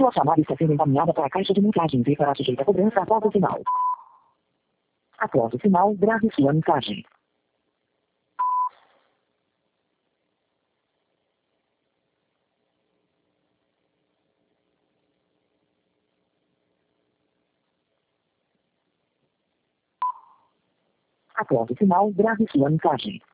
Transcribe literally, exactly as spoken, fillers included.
Sua chamada está sendo encaminhada para a caixa de mensagens e será sujeita a cobrança após o sinal. Após o sinal, grave sua mensagem. Após o sinal, grave sua mensagem.